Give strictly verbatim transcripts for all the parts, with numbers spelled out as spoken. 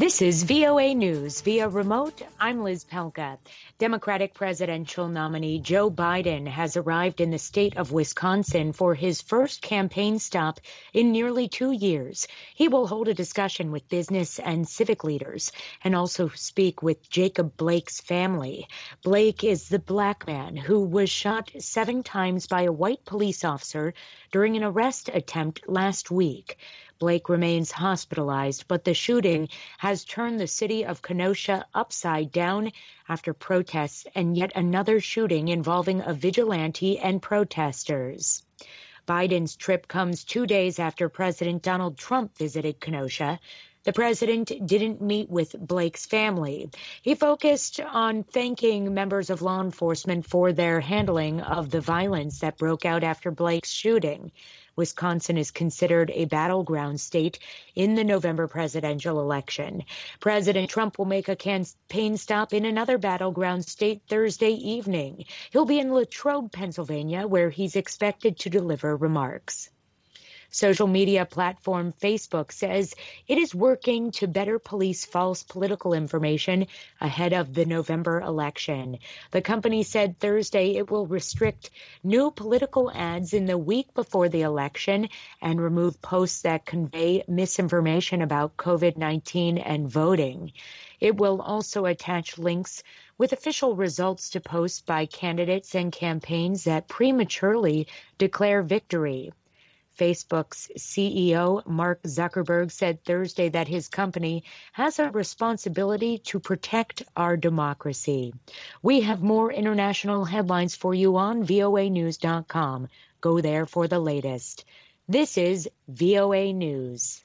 This is V O A News via remote. I'm Liz Pelka. Democratic presidential nominee Joe Biden has arrived in the state of Wisconsin for his first campaign stop in nearly two years. He will hold a discussion with business and civic leaders and also speak with Jacob Blake's family. Blake is the black man who was shot seven times by a white police officer during an arrest attempt last week. Blake remains hospitalized, but the shooting has turned the city of Kenosha upside down after protests and yet another shooting involving a vigilante and protesters. Biden's trip comes two days after President Donald Trump visited Kenosha. The president didn't meet with Blake's family. He focused on thanking members of law enforcement for their handling of the violence that broke out after Blake's shooting. Wisconsin is considered a battleground state in the November presidential election. President Trump will make a campaign stop in another battleground state Thursday evening. He'll be in Latrobe, Pennsylvania, where he's expected to deliver remarks. Social media platform Facebook says it is working to better police false political information ahead of the November election. The company said Thursday it will restrict new political ads in the week before the election and remove posts that convey misinformation about COVID nineteen and voting. It will also attach links with official results to posts by candidates and campaigns that prematurely declare victory. Facebook's C E O, Mark Zuckerberg, said Thursday that his company has a responsibility to protect our democracy. We have more international headlines for you on V O A news dot com. Go there for the latest. This is V O A News.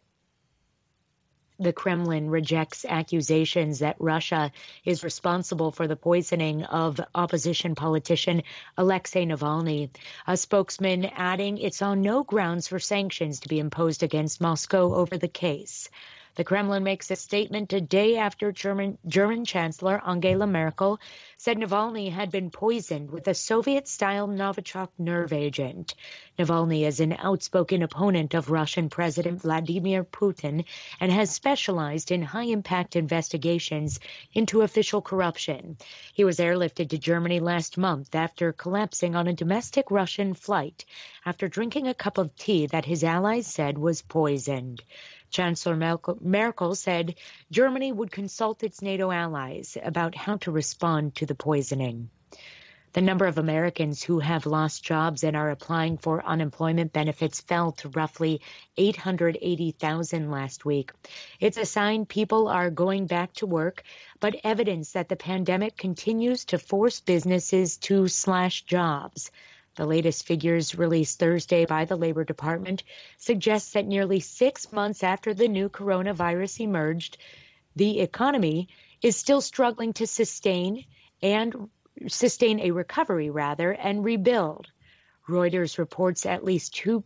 The Kremlin rejects accusations that Russia is responsible for the poisoning of opposition politician Alexei Navalny, a spokesman adding it's on no grounds for sanctions to be imposed against Moscow over the case. The Kremlin makes a statement a day after German, German Chancellor Angela Merkel said Navalny had been poisoned with a Soviet-style Novichok nerve agent. Navalny is an outspoken opponent of Russian President Vladimir Putin and has specialized in high-impact investigations into official corruption. He was airlifted to Germany last month after collapsing on a domestic Russian flight after drinking a cup of tea that his allies said was poisoned. Chancellor Merkel said Germany would consult its NATO allies about how to respond to the poisoning. The number of Americans who have lost jobs and are applying for unemployment benefits fell to roughly eight hundred eighty thousand last week. It's a sign people are going back to work, but evidence that the pandemic continues to force businesses to slash jobs. The latest figures released Thursday by the Labor Department suggest that nearly six months after the new coronavirus emerged, the economy is still struggling to sustain and sustain a recovery, rather, and rebuild. Reuters reports at least two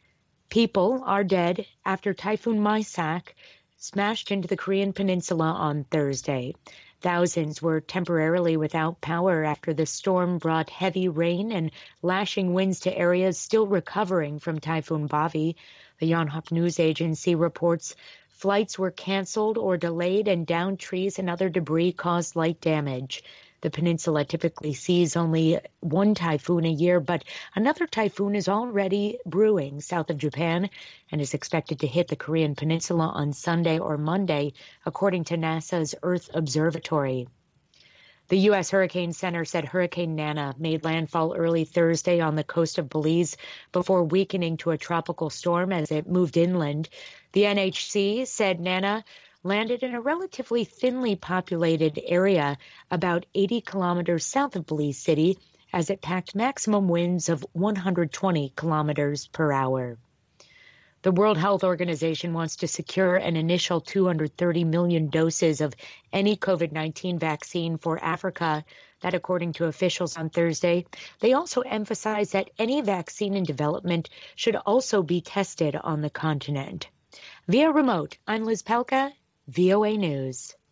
people are dead after Typhoon Maisak smashed into the Korean peninsula on Thursday. Thousands were temporarily without power after the storm brought heavy rain and lashing winds to areas still recovering from Typhoon Bavi. The Yonhap News Agency reports flights were canceled or delayed and downed trees and other debris caused light damage. The peninsula typically sees only one typhoon a year, but another typhoon is already brewing south of Japan and is expected to hit the Korean peninsula on Sunday or Monday, according to NASA's Earth Observatory. The U S Hurricane Center said Hurricane Nana made landfall early Thursday on the coast of Belize before weakening to a tropical storm as it moved inland. The N H C said Nana landed in a relatively thinly populated area about eighty kilometers south of Belize City as it packed maximum winds of one hundred twenty kilometers per hour. The World Health Organization wants to secure an initial two hundred thirty million doses of any COVID nineteen vaccine for Africa. That, according to officials on Thursday, they also emphasize that any vaccine in development should also be tested on the continent. Via remote, I'm Liz Pelka, V O A News.